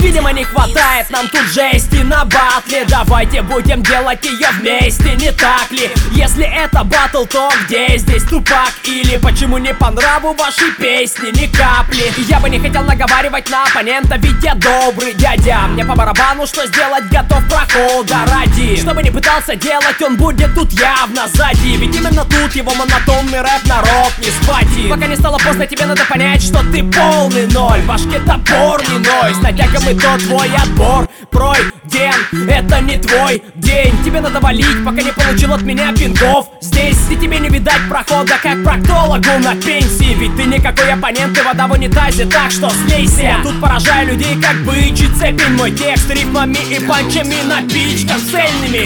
Видимо, не хватает нам тут жести на батле. Давайте будем делать ее вместе, не так ли? Если это батл, то где здесь Тупак? Или почему не по нраву ваши песни ни капли? Я бы не хотел наговаривать на оппонента, ведь я добрый дядя. Мне по барабану, что сделать, готов прохода ради. Что бы ни пытался делать, он будет тут явно сзади. Ведь именно тут его монотонный рэп народ не схватит. Пока не стало поздно, тебе надо понять, что ты полный ноль. В башке топор не ной, с натягом и то твой отбор пройден. Это не твой день, тебе надо валить, пока не получил от меня пинков. Здесь и тебе не видать прохода, как проктологу на пенсии. Ведь ты никакой оппонент, ты вода в унитазе, так что слейся. Я тут поражаю людей, как бычий цепень. Мой текст рифмами и панчами, напичкан цельными.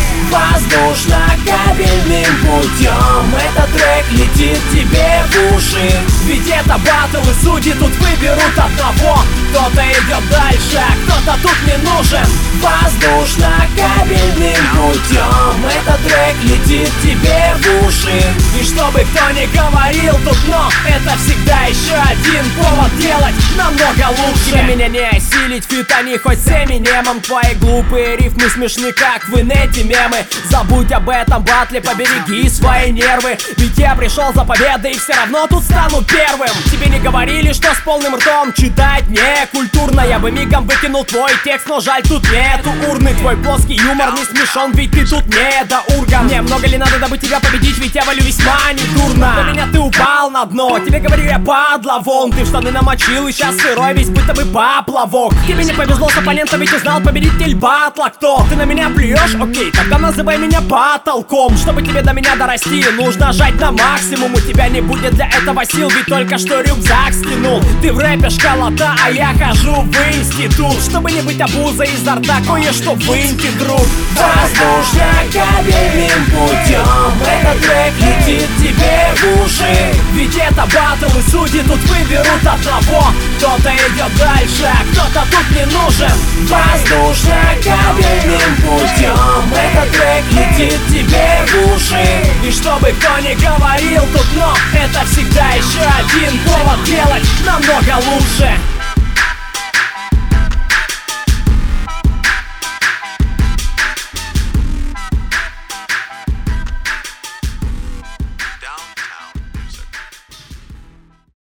Воздушно-кабельным путем этот трек летит тебе в уши. Ведь это батл, и судьи тут выберут одного. Кто-то идет дальше, а кто-то тут не нужен. Воздушно-кабельным путем этот трек летит тебе в уши. И чтобы кто ни говорил тут, но это всегда еще один повод делать намного лучше. Тебе меня не осилить, фит они хоть с Эминемом. Твои глупые рифмы смешны, как в инете мемы. Забудь об этом батле, побереги свои нервы. Ведь я пришел за победой и все равно тут стану первым. Тебе не говорили, что с полным ртом читать не культурно. Я бы мигом выкинул твой текст, но жаль, тут нету урны. Твой плоский юмор не смешон, ведь ты тут не до урга. Мне много ли надо, дабы тебя победить, ведь я валю весьма недурно. До меня ты упал на дно, тебе говорю я падла вон. Ты в штаны намочил и сейчас сырой весь бытовый поплавок. Тебе не повезло с оппонентом, ведь узнал победитель батла кто. Ты на меня плюешь? Окей, тогда называй меня потолком. Чтобы тебе до меня дорасти, нужно жать на максимум. У тебя не будет для этого сил, ведь только что рюкзак стянул. Ты в рэпе школота, а я хожу в институт. Чтобы не быть обузой изо рта, кое-что выньте, друг. Воздушно-кабельным путем этот трек летит тебе в уши. Ведь это батл, и судьи тут выберут одного. Кто-то идет дальше, а кто-то тут не нужен. Воздушно-кабельным путем этот трек летит тебе в уши. И чтобы кто ни говорил тут, но это всегда еще один повод делать намного лучше.